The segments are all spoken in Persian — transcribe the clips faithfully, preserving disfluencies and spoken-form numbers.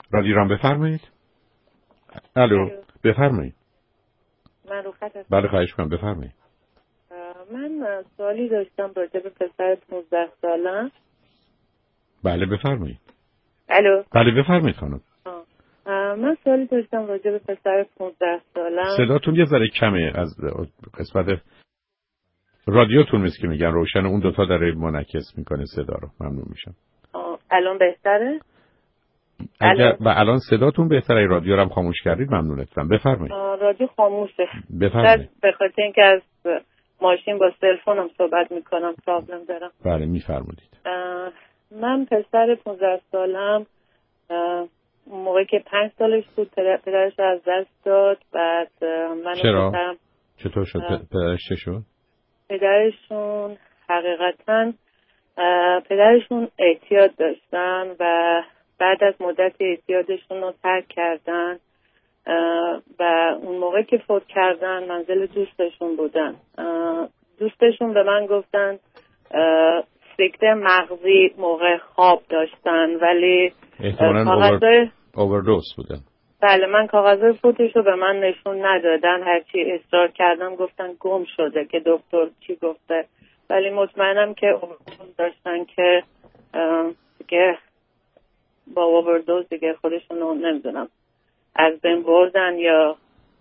رادیو بفرمایید. الو بفرمایید. من رو خط هستم. بله خواهش می‌کنم بفرمایید. من سوالی داشتم راجع به پسر پانزده سالم. بله بفرمایید. الو بله بفرمایید خانم. من سوالی داشتم راجع به پسر پانزده سالم. صداتون یه ذره کمه از قسمت رادیوتون، مثل که میگن روشن، اون دوتا داره منعکس میکنه صدا رو. ممنون میشم. الان بهتره؟ اگر و الان صداتون بهتره، رادیو رو هم خاموش کردید ممنونتم. بفرمایید. رادیو خاموشه. بفرمایید. به خاطر اینکه از ماشین با تلفنم صحبت میکنم پرابلم دارم. بله میفرمایید. من پسر پانزده سالم موقعی که پنج سالش بود پدرش از دست داد. بعد من چرا؟ پسرم چطور شد پدرش چه شد؟ پدرشون حقیقتاً پدرشون اعتیاد داشتن و بعد از مدت اعتیادشون رو ترک کردن و اون موقع که فوت کردن منزل دوستشون بودن. دوستشون به من گفتن سکته مغزی موقع خواب داشتن، ولی کاغذ اووردوز بودن. بله من کاغذ فوتش رو به من نشون ندادن، هرچی اصرار کردم گفتن گم شده که دکتر چی گفته، ولی مطمئنم که اووردوز داشتن که دیگه با اووردوز دیگه خودشون رو نمیدونم از بین بردن یا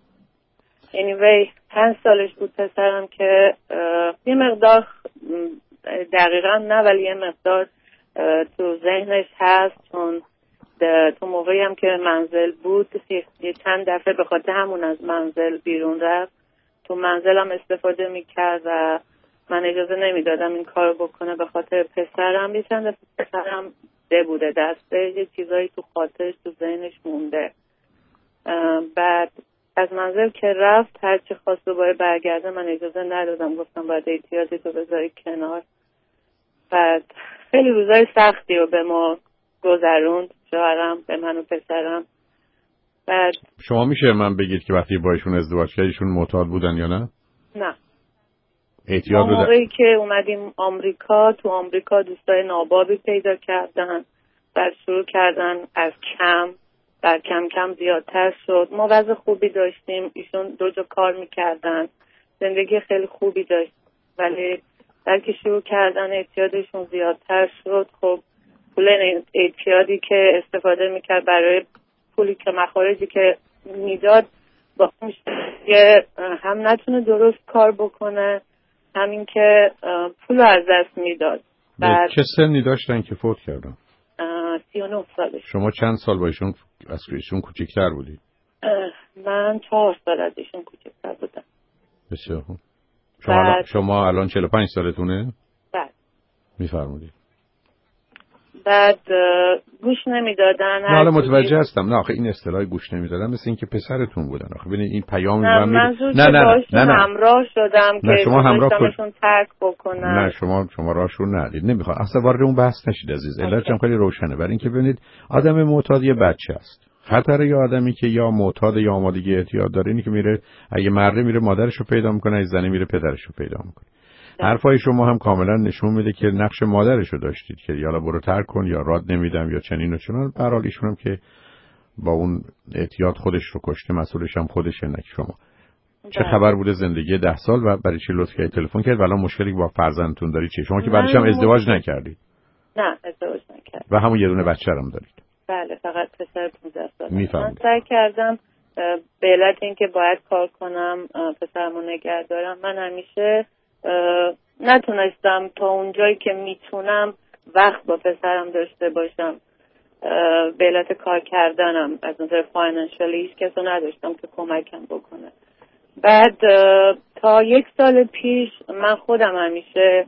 anyway. پنج سالش بود پسرم که یه مقدار دقیقا نه ولی یه مقدار تو ذهنش هست، چون تو موقعی هم که منزل بود یه چند دفعه به خاطر همون از منزل بیرون رفت. تو منزل هم استفاده میکرد و من اجازه نمیدادم این کار بکنه به خاطر پسرم. یه چند دفعه پسرم ده بوده دسته، یه چیزایی تو خاطرش تو ذهنش مونده. بعد از منزل که رفت هرچی خواست دوباره برگرده من اجازه ندادم، گفتم باید احتیاطی تو بذاری کنار. بعد خیلی روزای سختی رو به ما گذروند، شوهرم به من و پسرم. بعد شما میشه من بگید که وقتی با ایشون ازدواج کردید ایشون معتاد بودن یا نه؟ نه. احتیاط بودن. موقعی که اومدیم آمریکا، تو آمریکا دوستای نابابی پیدا کردن، بعد شروع کردن از کم بعد کم کم زیادتر شد. ما وضع خوبی داشتیم، ایشون دو جا کار میکردن، زندگی خیلی خوبی داشت، ولی بلکه شروع کردن اعتیادشون زیادتر شد. خب پول اعتیادی که استفاده میکرد برای پولی که مخارجی که میداد با یه هم نتونه درست کار بکنه، همین که پول از دست میداد. بعد چه سنی داشتن که فوت کردن؟ سی و نه سالش. شما چند سال با ایشون از ایشون کوچیک‌تر بودید؟ من چهار سال از ایشون کوچیک‌تر بودم. بسیار خوب. شما الان شما الان چهل و پنج سالتونه؟ بله. میفرمایید. بعد گوش نمیدادن. نه حالا متوجه هستم. نه آخه این اصطلاح گوش نمیدادن مثل این که پسرتون بودن. آخه ببینید این پیامی من نه میده. نه نه نه, نه همراه شدم نه که شما همراه خودشون ترک بکنن. نه شما شما راهش رو ندید. نمیخواد اصلا وارد اون بحث نشید عزیز. علتش هم خیلی روشنه. برای اینکه ببینید آدم معتاد یه بچه است. خطر یه آدمی که یا معتاد یا آمادگی اعتیاد داره اینی که میره اگه مرده میره مادرش رو پیدا میکنه، اگه زنی میره پدرش رو پیدا میکنه. حرفای شما هم کاملا نشون میده که نقش مادرش رو داشتید که یالا برو ترک کن یا راد نمیدم یا چنین و چنان. به هر حال ایشون هم که با اون اعتیاد خودش رو کشته، مسئولش هم خودشه نه شما. چه خبر بوده زندگی ده سال و برای چی لطف کردید تلفن کرد؟ الان مشکلی با فرزندتون دارید چی؟ شما که بعدش هم ازدواج نکردید. نه ازدواج نکردم. و همون یه دونه بچه هم دارید. بله فقط پسر پانزده ساله. من سعی کردم به علت اینکه باید کار کنم پسرمو نگه دارم، من همیشه نتونستم تا اونجایی که میتونم وقت با پسرم داشته باشم. به علت کار کردنم از نظر فاینانشالی هیچ کسو نداشتم که کمکم بکنه. بعد تا یک سال پیش من خودم همیشه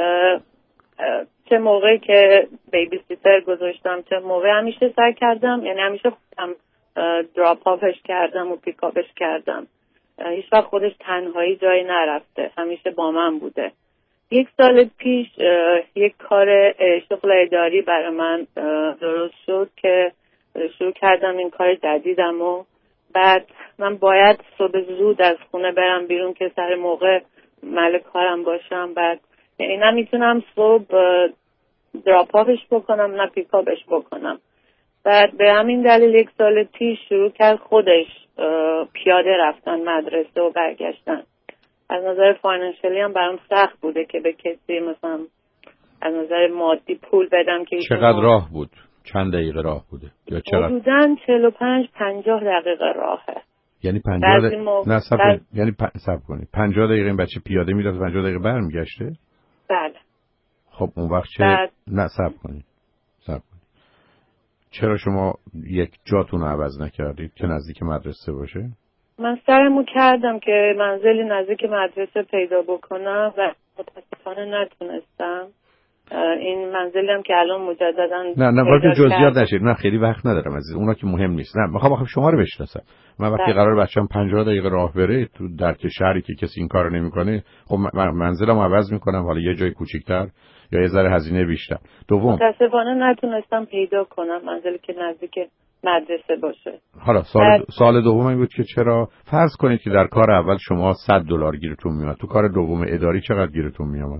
چه موقعی که بیبی سیتر گذاشتم چه موقع همیشه سعی کردم، یعنی همیشه خودم دراپ آفش کردم و پیک آفش کردم. هیچ وقت خودش تنهایی جایی نرفته، همیشه با من بوده. یک سال پیش یک کار شغل اداری برای من درست شد که شروع کردم این کار جدیدم و بعد من باید صبح زود از خونه برم بیرون که سر موقع محل کارم باشم. بعد یعنی نمیتونم صبح دراپ آفش بکنم نه پیک آفش بکنم. بعد به همین دلیل یک سال پیش شروع کرد خودش پیاده رفتن مدرسه و برگشتن. از نظر فاینانشلی هم برام سخت بوده که به کسی مثلا از نظر مادی پول بدم که چقدر راه بود؟ چند دقیقه راه بوده؟ یا چقدر؟ حدوداً چهل و پنج پنجاه دقیقه راهه. یعنی پنجاه دقیقه موقع... نه صبر بعد... یعنی پ... صبر کنید پنجاه دقیقه این بچه پیاده میرفت پنجاه دقیقه برمیگشته؟ بله. خب اون وقت چه بعد... نه صبر کنید صبر کنید چرا شما یک جاتون رو عوض نکردید که نزدیک مدرسه باشه؟ من سعیمو کردم که منزلی نزدیک مدرسه پیدا بکنم و متاسفانه نتونستم. این منزلی هم که الان مجددا نه نه وارد جزئیات نشید. من خیلی وقت ندارم عزیز، اونا که مهم نیست. نه میخوام بخوام شما رو بشناسم. من وقتی قرار بچه‌م پنجاه دقیقه راه بره تو درک شهری که کسی این کارو نمیکنه، خب من منزلمو عوض میکنم حالا یه جای کوچیک‌تر یا یه ذره هزینه بیشتر. دوم متاسفانه نتونستم پیدا کنم منزلی که نزدیک مدرسه باشه. حالا سال بعد... سال دوم این بود که چرا فرض کنید که در کار اول شما صد دلار گیرتون میاد، تو کار دوم اداری چقدر گیرتون میاد؟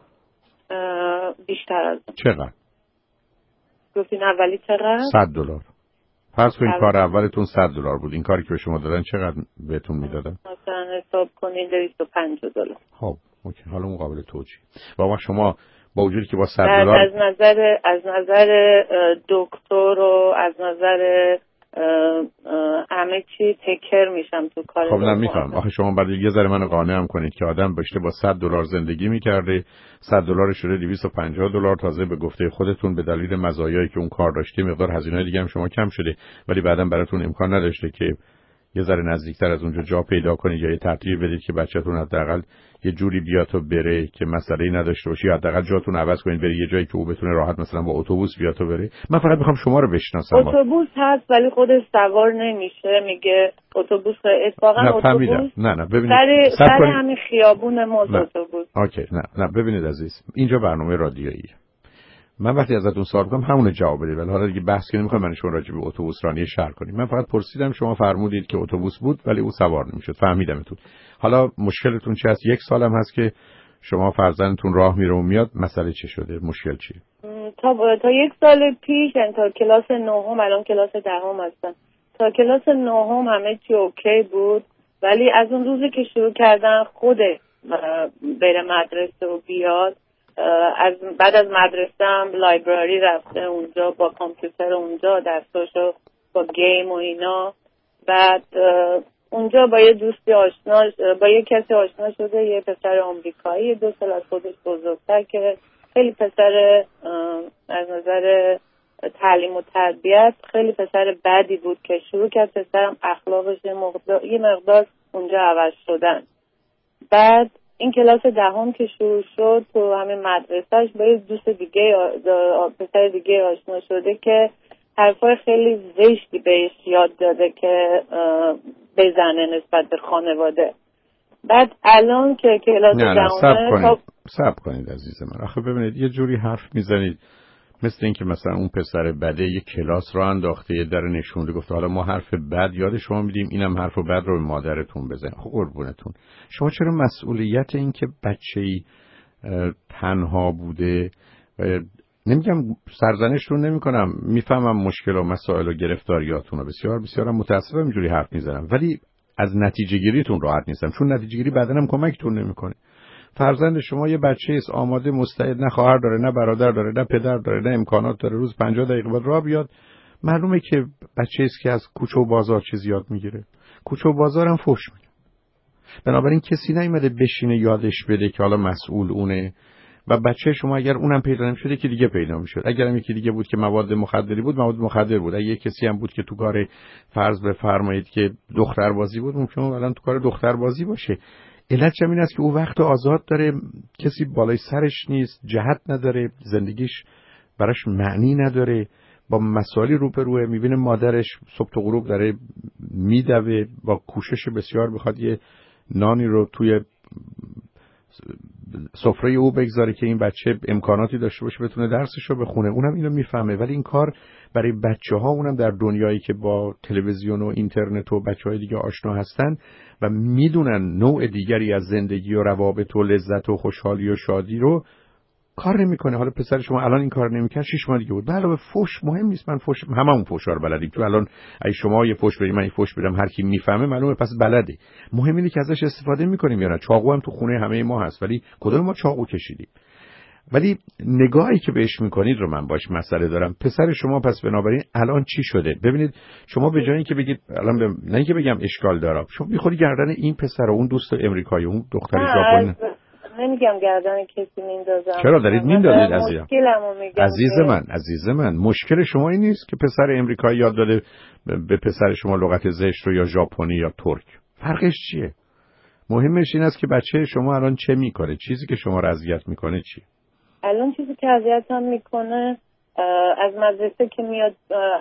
بیشتر از اون. چقدر؟ گفتین اولی چقدر؟ صد دلار. فرض کنید کار اولتون صد دلار بود، این کاری که به شما دادن چقدر بهتون میدادن؟ مثلا حساب کنید دویست و پنجاه دلار. خب اوکی، حالا مقابل توجیه. و شما با وجودی که با صد دلار از نظر از نظر دکتر و از نظر همه چی تکر میشم تو کار. خب نمیفهم. آخه شما بعد یه ذره منو قانعم کنید که آدم داشته با صد دلار زندگی میکرده، صد دلار شده دویست و پنجاه دلار، تازه به گفته خودتون به دلیل مزایایی که اون کار داشته مقدار هزینه‌های دیگه هم شما کم شده، ولی بعداً براتون امکان نداشته که یه ذره نزدیکتر از اونجا جا پیدا کنید یا یه ترتیب بدید که بچه‌تون حداقل یه جوری بیاد تا بره که مسئله‌ای نداشته باشه، یا حداقل جاتون عوض کنید بره یه جایی که او بتونه راحت مثلا با اتوبوس بیاد تا بره. من فقط می‌خوام شما رو بشناسم. اتوبوس هست ولی خودش سوار نمیشه، میگه اتوبوس اتفاقا نه اتوبوس فهمیدم. نه نه ببینید سر, سر همین خیابون موز اتوبوس. اوکی نه نه ببینید عزیز، اینجا برنامه رادیوییه. من وقتی ازتون سوال کنم همون جواب بدید، ولی حالا دیگه بحث که نمی‌خوام من شما راجع به اتوبوس رانی شهر کنیم. من فقط پرسیدم، شما فرمودید که اتوبوس بود ولی او سوار نمی‌شد. فهمیدمتون. حالا مشکلتون چی است؟ یک سالم هست که شما فرزندتون راه میره و میاد، مسئله چه شده؟ مشکل چیه؟ تا تا یک سال پیش، یعنی تا کلاس نهم، الان کلاس دهم هستن. تا کلاس نهم همه چی اوکی بود، ولی از اون روزی که شروع کردن خودش بره مدرسه و بیاد، از بعد از مدرسه هم لایبرری رفته اونجا با کامپیوتر اونجا درساشو با گیم و اینا. بعد اونجا با یه دوستی آشنا با یه کسی آشنا شده، یه پسر آمریکایی دو سال از خودش بزرگتر که خیلی پسر از نظر تعلیم و تربیت خیلی پسر بدی بود که شروع کرد پسرم اخلاقش یه مقدار, یه مقدار اونجا عوض شدن. بعد این کلاس دهم که شروع شد تو همین مدرسهش با یه دوست دیگه پسر دیگه آشنا شده که حرفای خیلی زشتی بهش یاد داده که بزنه نسبت به خانواده. بعد الان که کلاس دهمه صبر کنید صبر کنید عزیز من. آخه ببینید یه جوری حرف میزنید مثل این که مثلا اون پسر بده یه کلاس رو انداخته، یه در نشونده گفته حالا ما حرف بد یاد شما میدیم، اینم حرف بد رو به مادرتون بزن. خب قربونتون، شما چرا مسئولیت این که بچه‌ای تنها بوده، نمیگم سرزنش رو نمی کنم، میفهمم مشکل و مسائل و گرفتاریاتون رو، بسیار بسیارم متاسفم اینجوری حرف میزنم، ولی از نتیجه گیریتون راحت نیستم، چون نتیجه گیری بعداً هم کمکتون نمیکنه. فرزند شما یه بچه است آماده مستعد، نه خواهر داره نه برادر داره نه پدر داره نه امکانات داره، روز پنجاه دقیقه بعد راه بیاد. معلومه که بچه است که از کوچه و بازار چیز یاد میگیره، کوچه و بازار هم فحش میده. بنابراین کسی نیومده بشینه یادش بده که حالا مسئول اونه، و بچه شما اگر اونم پیدا نمی‌شد که دیگه پیدا می‌شد. اگرم یکی دیگه بود که مواد مخدری بود، مواد مخدر بود. اگه کسی هم بود که تو کار فرض بفرمایید که دختربازی بود، ممکنه الان تو کار دختربازی باشه. علت این است که او وقت آزاد داره، کسی بالای سرش نیست، جهت نداره، زندگیش براش معنی نداره، با مسائلی روبروه، میبینه مادرش صبح تا غروب داره میدوه، با کوشش بسیار بخواد یه نانی رو توی سفره او بگذاره که این بچه امکاناتی داشته باشه بتونه درسش رو بخونه. اونم اینو میفهمه، ولی این کار برای بچه‌ها، اونم در دنیایی که با تلویزیون و اینترنت و بچه‌های دیگه آشنا هستن و میدونن نوع دیگری از زندگی و روابط و لذت و خوشحالی و شادی رو، کار نمیکنه. حالا پسر شما الان این کار نمیکنه، شش ماه دیگه بود. علاوه فوش مهم نیست، من فوش هممون فوشا رو بلدیم. تو الان اگه شما یه فوش بدید من یه فوش بدم، هر کی میفهمه معلومه پس بلده. مهم اینه که ازش استفاده میکنیم یا نه. چاقو هم تو خونه همه ما هست، ولی کدوم ما چاقو کشیدیم؟ ولی نگاهی که بهش میکنید رو من باش مسئله دارم. پسر شما پس بنابراین الان چی شده؟ ببینید شما به جای اینکه بگید الان ب... نه اینکه بگم اشکال داره، شما میخوری گردن این پسر و اون دوست امریکایی اون دختر ژاپنی. نمیگم گردن کسی میندازم. چرا دارید میندازید عزیزم؟ میگم عزیز که... من عزیز من مشکل شما این نیست که پسر امریکایی یاد داده به پسر شما لغت زشت رو یا ژاپنی یا ترک. فرقش چیه؟ مهمش این است که بچه شما الان چه میکنه. چیزی که شما رو اذیت میکنه چیه؟ الان چیزی که اذیتم میکنه از مدرسه که میاد،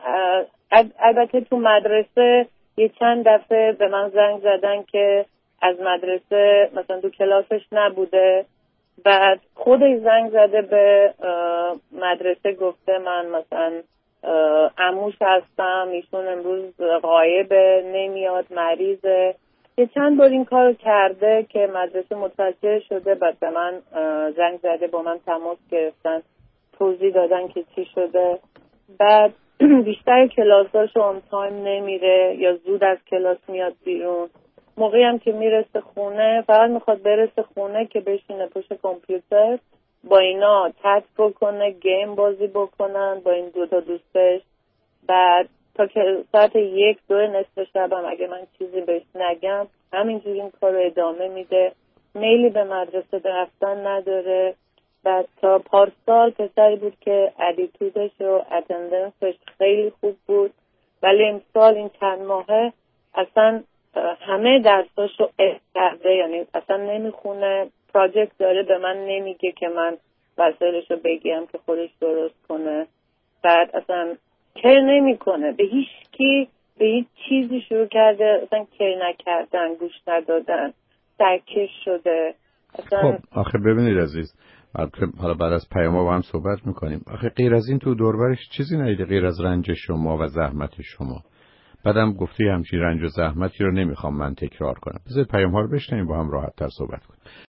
البته تو مدرسه یه چند دفعه به من زنگ زدن که از مدرسه مثلا تو کلاسش نبوده، بعد خودش زنگ زده به مدرسه گفته من مثلا عموش هستم، ایشون امروز غایبه، نمیاد، مریضه. یه چند بار این کار کرده که مدرسه متوجه شده، بعد به من زنگ زده، با من تماس گرفتن، توضیح دادن که چی شده. بعد بیشتر کلاساش اون تایم نمیره یا زود از کلاس میاد بیرون. موقعی هم که میرسه خونه فقط میخواد برسه خونه که بشینه پشت کامپیوتر با اینا چت بکنه، گیم بازی بکنن با این دوتا دوستش. بعد تا که ساعت یک دو نصف شبم اگه من چیزی بهش نگم همینجوری این کار رو ادامه میده. میلی به مدرسه رفتن نداره. بعد تا پارسال پسری بود که اتیتودش و اتندنسش خیلی خوب بود، ولی امسال این چند ماهه اصلا همه درساشو اه کرده، یعنی اصلا نمیخونه، پراجکت داره به من نمیگه که من وسایلشو بگیرم که خودش درست کنه. بعد اصلا کر نمیکنه به هیچ کی، به هیچ چیزی شروع کرده اصلا کر نکردن، گوش ندادن، سرکش شده اصلا. خب آخه ببینید عزیز، حالا بعد از پیام با هم صحبت میکنیم. آخه غیر از این تو دوربرش چیزی ندیده غیر از رنج شما و زحمت شما. بعدم گفتی همچین رنج و زحمتی رو نمیخوام من تکرار کنم. بذار پیام ها رو بشنویم با هم راحت تر صحبت کنیم.